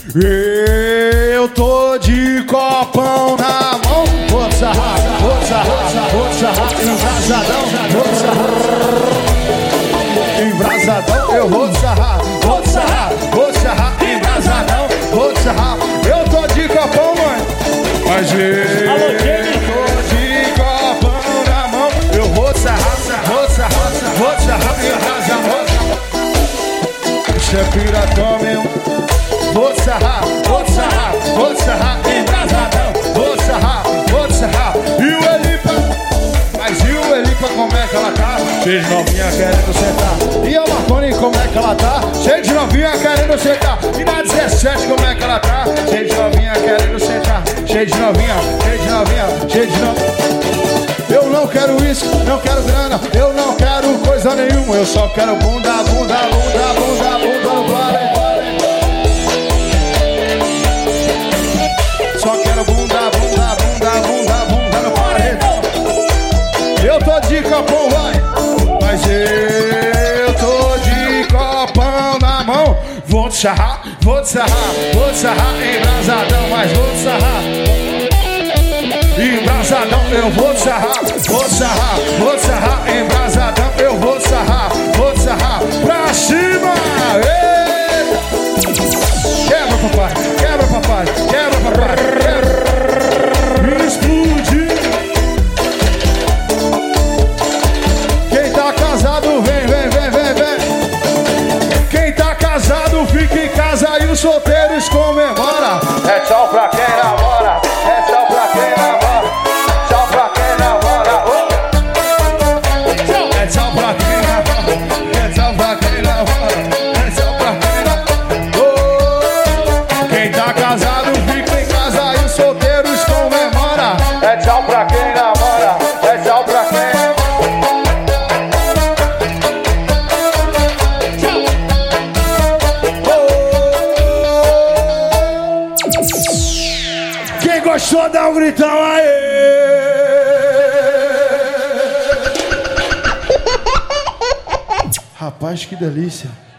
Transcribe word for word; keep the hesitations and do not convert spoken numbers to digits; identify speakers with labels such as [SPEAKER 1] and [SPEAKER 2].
[SPEAKER 1] Eu tô de copão na mão. Vou sarrar, vou sarrar, vou sarrar, embrasadão. Embrasadão, eu vou sarrar, vou sarrar, vou sarrar, embrasadão, vou sarrar. Eu tô de copão, mãe. Mas eu tô de copão na mão. Eu vou sarrar, vou sarrar, vou sarrar, embrasadão. Isso é piratão mesmo. Vou sarrar, vou sarrar, vou sarrar, embrasadão. Vou sarrar, vou sarrar. E o Elipa? Mas e o Elipa, como é que ela tá? Cheio de novinha querendo sentar. E a Marconi, como é que ela tá? Cheio de novinha querendo sentar. E na dezessete, como é que ela tá? Cheio de novinha querendo sentar. Cheio de novinha, cheio de novinha, cheio de novinha. Eu não quero isso, não quero grana. Eu não quero coisa nenhuma. Eu só quero bunda, bunda, bunda, bunda, bunda no planeta. Só quero bunda, bunda, bunda, bunda, bunda no paredão. Eu tô de copão, vai. Mas eu tô de copão na mão. Vou te sarrar, vou te sarrar, vou te sarrar, embrasadão, mas vou te sarrar. Embrasadão, eu vou te sarrar, vou te sarrar, vou te sarrar, embrasadão, eu vou te sarrar, vou te sarrar. Pra cima! Eita! Quebra, papai, quebra, papai, quebra, papai, quebra. Explode. Quem tá casado, vem, vem, vem, vem, vem. Quem tá casado, fica em casa e os solteiros comemora. É tchau pra quem namora, é tchau pra quem namora, tchau pra quem namora. Oh. É tchau pra quem namora, é tchau pra quem namora, é tchau pra quem namora. Oh. Quem tá casado, fica em casa e os solteiros comemora. É tchau pra quem namora, é tchau pra quem namora. Quem gostou, dá um gritão aí. Rapaz, que delícia.